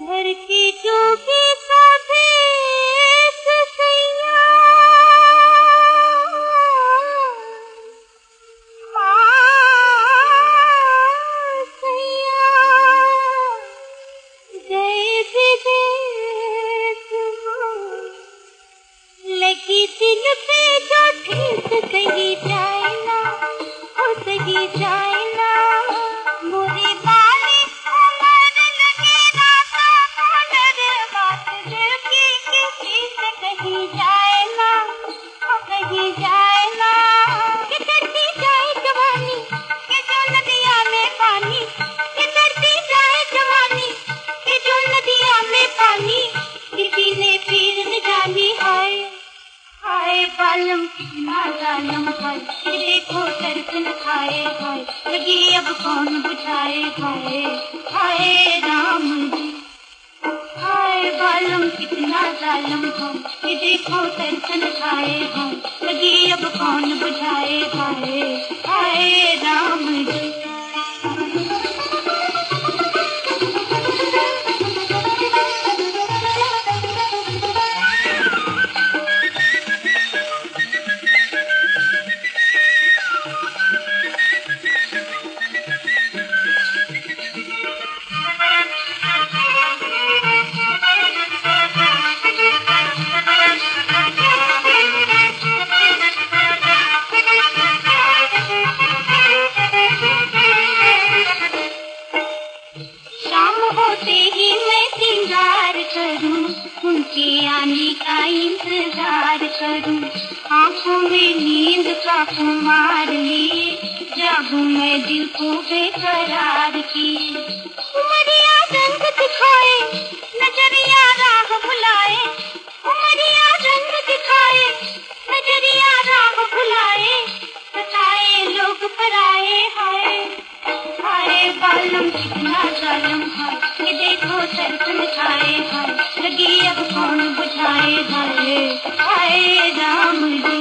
घर की चौकी सभी ससैया गए विदेश लगी दिल पे जो ठेस सही जाए ना हो सही जाए ना बुरी बाली उमर लगे राता कलर बात दिल की किसी से कही जाए ना हो कही जाए ना कि तड़ती जाए जवानी कि जो नदिया में पानी कि तड़ती जाए जवानी कि जो नदिया में पानी किसी ने पीर न जानी हाय हाय बालम कितना जालम है देखो दर्शन खाए हाय लगी अब कौन बुझाए हाय हाय राम जी हाय बालम कितना जालम है देखो दर्शन खाए हाय लगी अब कौन बुझाए हाय हाय राम जी उनके आने का इंतजार करूं आंखों में नींद का खुमार लिए जागूं मैं दिल को बेकरार किए उमरिया रंग दिखाए नजरिया राह भुलाए उमरिया रंग दिखाए नजरिया राह भुलाए बताए लोग पराए हाय हाय बालम कितना जालम है ये देखो दर्शन खाए हाय लगी अब कौन बुझाए हाय हाय राम जी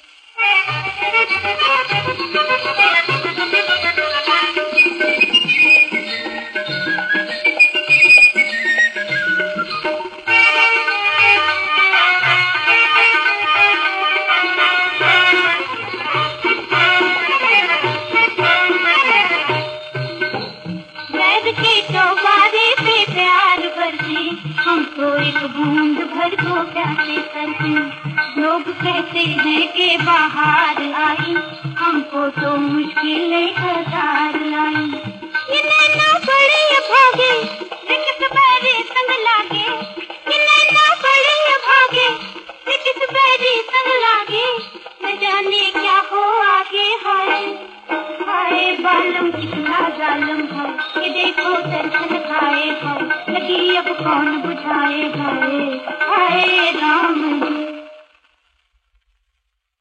हमको एक बूंद भर को प्यासे करके लोग कहते हैं कि बाहर आई हमको तो मुश्किलें हजार लाई ये नैना बड़े भागे किस बैरी संग लागे ये नैना बड़े भागे किस बैरी संग लागे न जाने क्या हो आगे हाय हाय बालम कितना जालम है ये देखो दर्शन खाए हाय लगी अब कौन बुझाए हाय हाय राम